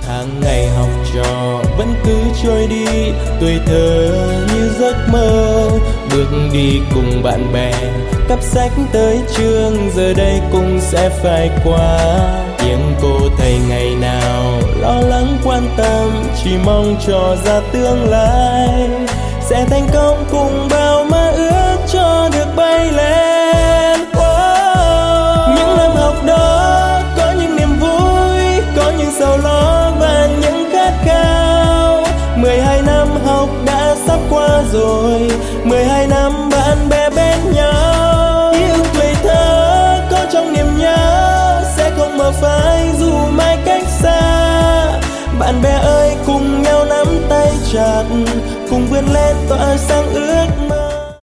Tháng ngày học trò vẫn cứ trôi đi, tuổi thơ như giấc mơ. Bước đi cùng bạn bè, cắp sách tới trường, giờ đây cũng sẽ phải qua. Tiếng cô thầy ngày nào lo lắng quan tâm, chỉ mong cho ra tương lai sẽ thành công cùng bao mơ ước cho được bay lên. Những năm học đó có những niềm vui, có những sầu lo và những khát khao. 12 năm học đã sắp qua rồi, 12 năm bạn bè bên nhau. Ký ức tuổi thơ có trong niềm nhớ sẽ không mờ phai dù mai cách xa. Bạn bè ơi cùng nhau nắm tay chặt, cùng vươn lên tỏa sáng ước mơ.